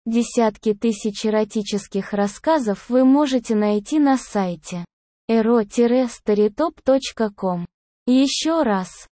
Десятки тысяч эротических рассказов вы можете найти на сайте ero-storytop.com. Еще раз.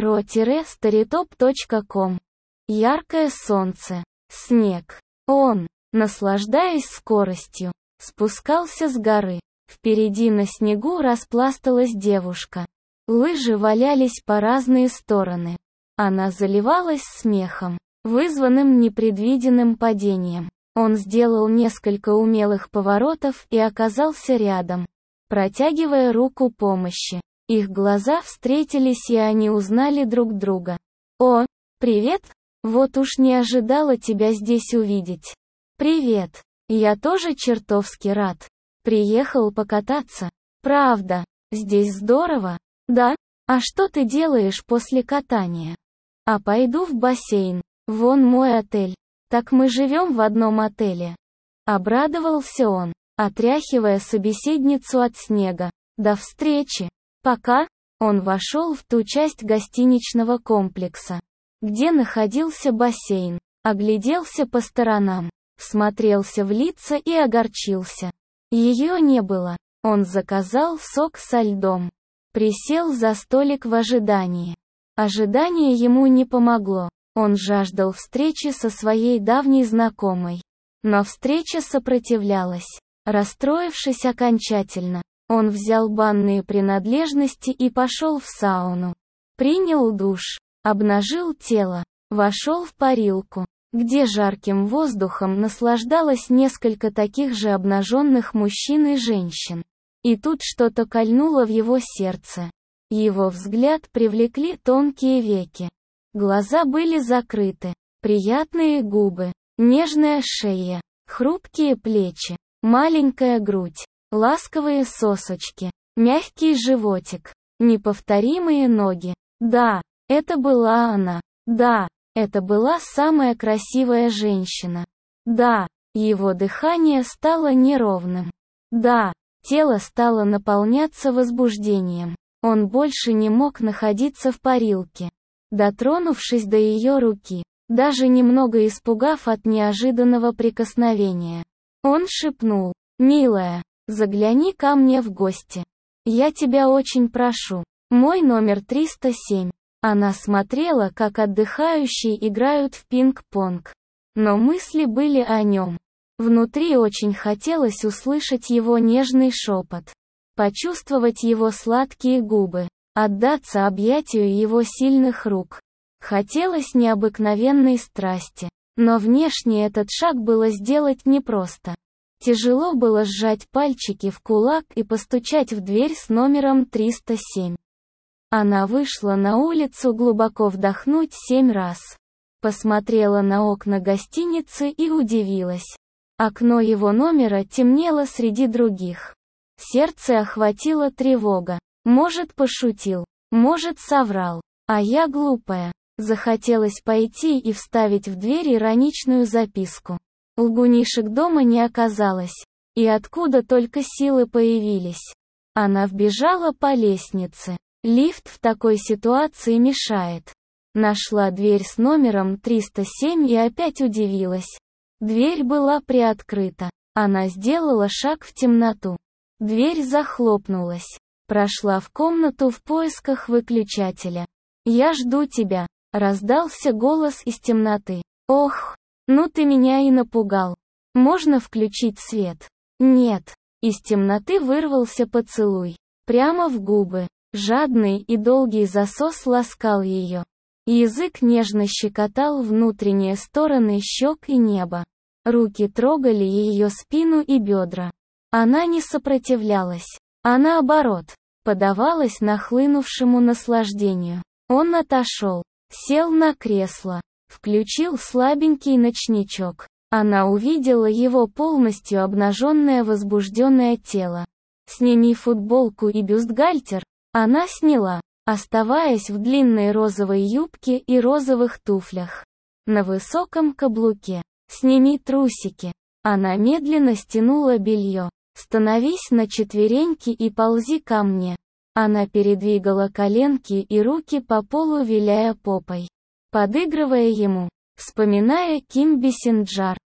ero-storytop.com. Яркое солнце. Снег. Он, наслаждаясь скоростью, спускался с горы. Впереди на снегу распласталась девушка. Лыжи валялись по разные стороны. Она заливалась смехом, вызванным непредвиденным падением. Он сделал несколько умелых поворотов и оказался рядом, протягивая руку помощи. Их глаза встретились, и они узнали друг друга. «О, привет! Вот уж не ожидала тебя здесь увидеть». «Привет! Я тоже чертовски рад. Приехал покататься». «Правда? Здесь здорово?» «Да? А что ты делаешь после катания?» «А пойду в бассейн. Вон мой отель. Так мы живем в одном отеле». Обрадовался он, отряхивая собеседницу от снега. «До встречи. Пока». Он вошел в ту часть гостиничного комплекса, где находился бассейн, огляделся по сторонам, всмотрелся в лица и огорчился. Ее не было. Он заказал сок со льдом. Присел за столик в ожидании. Ожидание ему не помогло. Он жаждал встречи со своей давней знакомой. Но встреча сопротивлялась. Расстроившись окончательно, он взял банные принадлежности и пошел в сауну. Принял душ, обнажил тело, вошел в парилку, где жарким воздухом наслаждалось несколько таких же обнаженных мужчин и женщин. И тут что-то кольнуло в его сердце. Его взгляд привлекли тонкие веки. Глаза были закрыты, приятные губы, нежная шея, хрупкие плечи, маленькая грудь, ласковые сосочки, мягкий животик, неповторимые ноги. Да, это была она. Да, это была самая красивая женщина. Да, его дыхание стало неровным. Да, тело стало наполняться возбуждением. Он больше не мог находиться в парилке. Дотронувшись до ее руки, даже немного испугав от неожиданного прикосновения, он шепнул: «Милая, загляни ко мне в гости. Я тебя очень прошу. Мой номер 307». Она смотрела, как отдыхающие играют в пинг-понг. Но мысли были о нем. Внутри очень хотелось услышать его нежный шепот, почувствовать его сладкие губы, отдаться объятию его сильных рук. Хотелось необыкновенной страсти. Но внешне этот шаг было сделать непросто. Тяжело было сжать пальчики в кулак и постучать в дверь с номером 307. Она вышла на улицу глубоко вдохнуть 7 раз. Посмотрела на окна гостиницы и удивилась. Окно его номера темнело среди других. Сердце охватила тревога. Может, пошутил, может, соврал. А я глупая. Захотелось пойти и вставить в дверь ироничную записку. Лгунишек дома не оказалось. И откуда только силы появились. Она вбежала по лестнице. Лифт в такой ситуации мешает. Нашла дверь с номером 307 и опять удивилась. Дверь была приоткрыта. Она сделала шаг в темноту. Дверь захлопнулась. Прошла в комнату в поисках выключателя. «Я жду тебя», — раздался голос из темноты. «Ох, ну ты меня и напугал. Можно включить свет?» «Нет». Из темноты вырвался поцелуй. Прямо в губы. Жадный и долгий засос ласкал ее. Язык нежно щекотал внутренние стороны щек и неба. Руки трогали ее спину и бедра. Она не сопротивлялась, а наоборот, поддавалась нахлынувшему наслаждению. Он отошел, сел на кресло, включил слабенький ночничок. Она увидела его полностью обнаженное возбужденное тело. «Сними футболку и бюстгальтер». Она сняла, оставаясь в длинной розовой юбке и розовых туфлях. На высоком каблуке. «Сними трусики». Она медленно стянула белье. «Становись на четвереньки и ползи ко мне». Она передвигала коленки и руки по полу, виляя попой, подыгрывая ему, вспоминая Ким Бесинджар.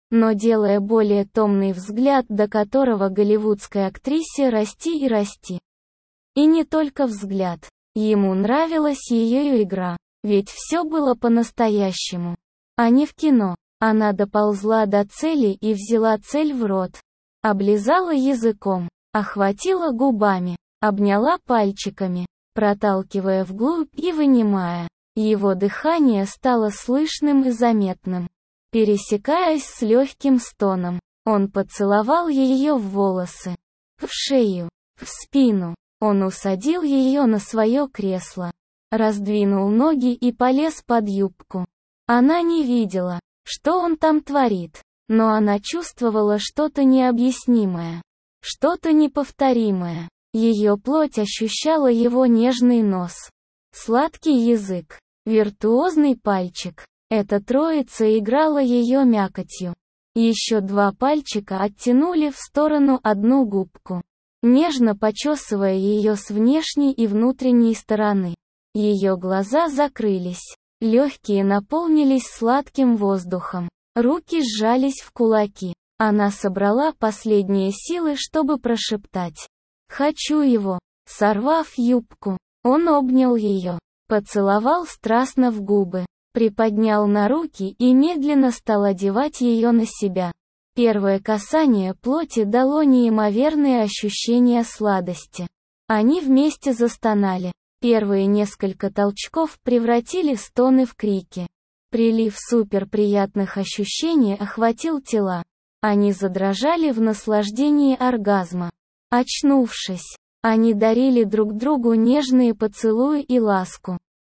но делая более томный взгляд, до которого голливудской актрисе расти и расти. И не только взгляд. Ему нравилась ее игра. Ведь все было по-настоящему. А не в кино. Она доползла до цели и взяла цель в рот. Облизала языком. Охватила губами. Обняла пальчиками, проталкивая вглубь и вынимая. Его дыхание стало слышным и заметным. Пересекаясь с легким стоном, он поцеловал ее в волосы, в шею, в спину. Он усадил ее на свое кресло, раздвинул ноги и полез под юбку. Она не видела, что он там творит, но она чувствовала что-то необъяснимое, что-то неповторимое. Ее плоть ощущала его нежный нос, сладкий язык, виртуозный пальчик. Эта троица играла ее мякотью. Еще два пальчика оттянули в сторону одну губку, нежно почесывая ее с внешней и внутренней стороны. Ее глаза закрылись, легкие наполнились сладким воздухом, руки сжались в кулаки. Она собрала последние силы, чтобы прошептать: «Хочу его». Сорвав юбку, он обнял ее, поцеловал страстно в губы, приподнял на руки и медленно стал одевать ее на себя. Первое касание плоти дало неимоверные ощущения сладости. Они вместе застонали. Первые несколько толчков превратили стоны в крики. Прилив суперприятных ощущений охватил тела. Они задрожали в наслаждении оргазма. Очнувшись, они дарили друг другу нежные поцелуи и ласку.